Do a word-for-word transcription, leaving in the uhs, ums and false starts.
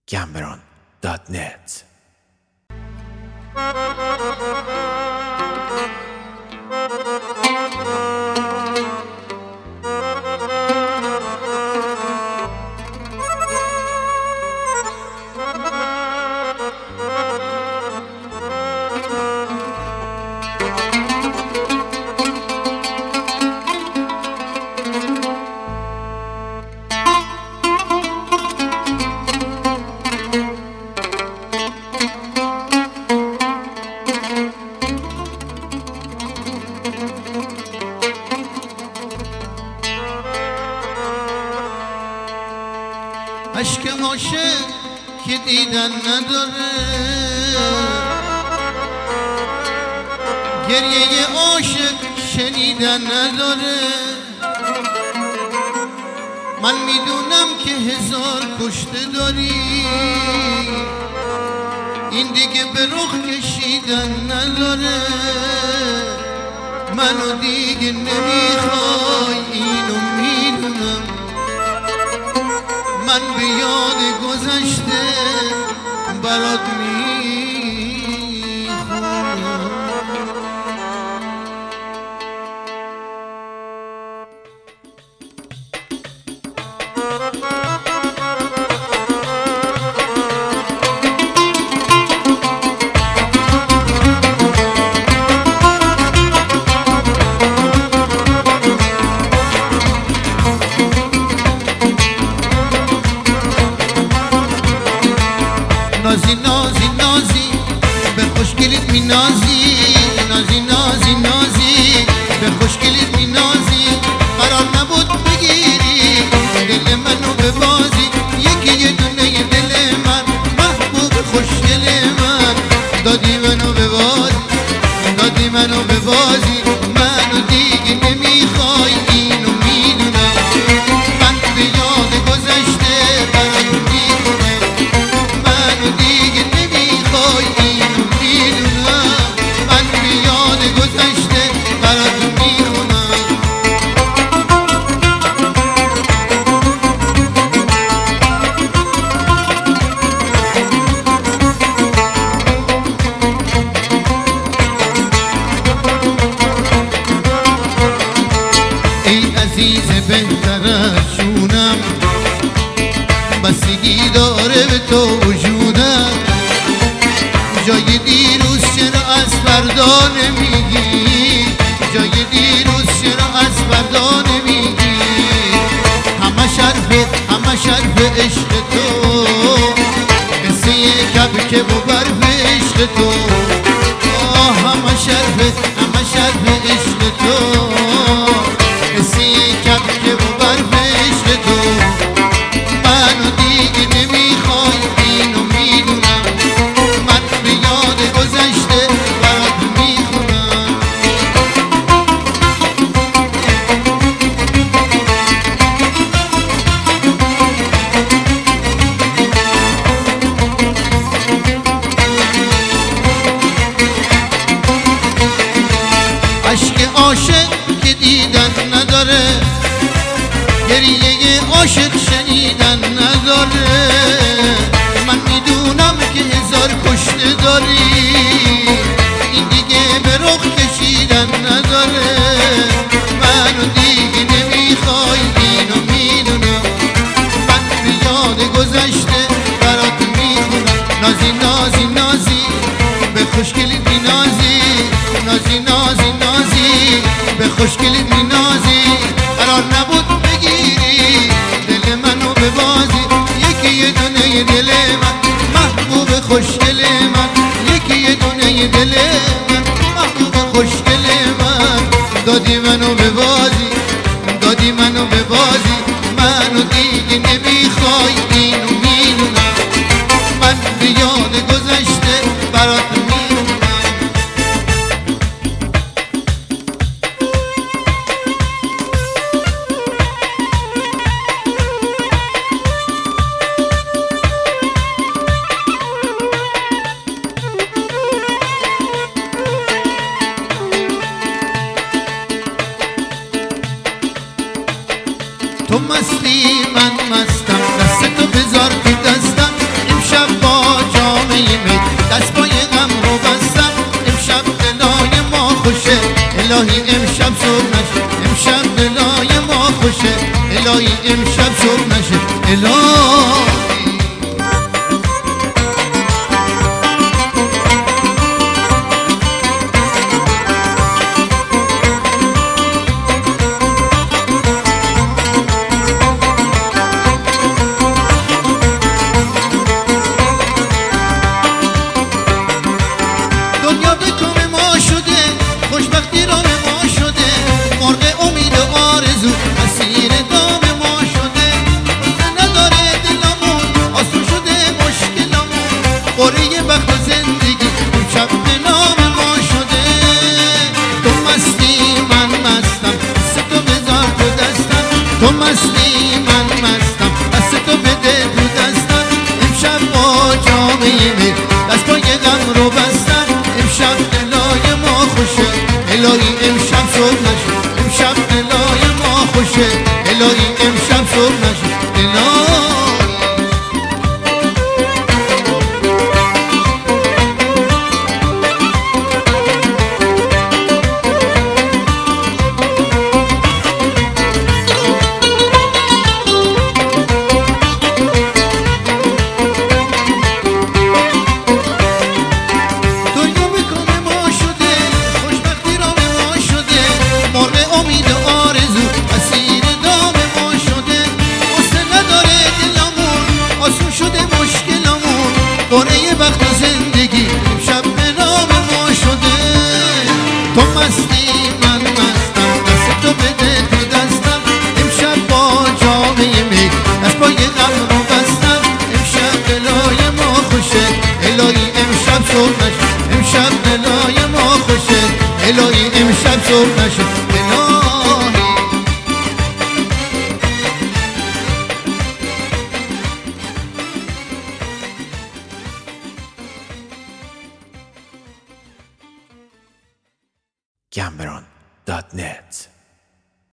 گمبران دات نت. عشق عاشق که دیدن نداره، گریه عاشق شنیدن نداره. من میدونم که هزار کشته داری، این دیگه به رخ کشیدن نداره. منو دیگه نمیخوای، اینو میدونم. من به یاد گذشته برات میخونم. نازی نازی نازی به خوشگلیت می نازی، نازی نازی نازی به خوشگلیت می نازی. قرار نبود بگیری دل منو به بازی، یکی یه دونه دل من محبوب خوشگل من. دادی منو به بازی، دادی منو به بازی. منو دیگه نمیخوای، اینو میدونم. من به یاد گذشته برات میخونم. منو دیگه نمیخوای، اینو میدونم. من به یاد گذشته برات میخونم. ای عزیز بهتر از جونم، بستگی داره به تو وجودم. جای دیروز چرا از فردا نمیگی، جای دیروز چرا از فردا نمیگی. همه شرفه همه شرفه عشق تو، قصه کبک و برف عشق تو. آه همه شرفه همه شرفه عشق تو، قصه کبک و برف عشق تو. منو دیگه نمیخوای، اینو میدونم. من به یاد گذشته برات میخونم. عشق عاشق که دیدن نداره، گریه عاشق شنیدن نداره. من میدونم که هزار کشته داری، این دیگه به رخ کشیدن نداره. منو دیگه نمیخوای، اینو میدونم. من به یاد گذشته برات میخونم. نازی نازی نازی به خوشگلیت می نازی، نازی نازی نازی به خوشگلیت می نازی. قرار نبود بگیری دل منو به بازی، یکی یه دونه دل من محبوب خوشگل من. یکی یه دونه دل من محبوب خوشگل من. دادی منو به بازی، دادی منو به بازی. منو دیگه نمیخوای، اینو میدونم. من به یاد گذشته برات میخونم. شب صبح نشد الهی. Cameron dot net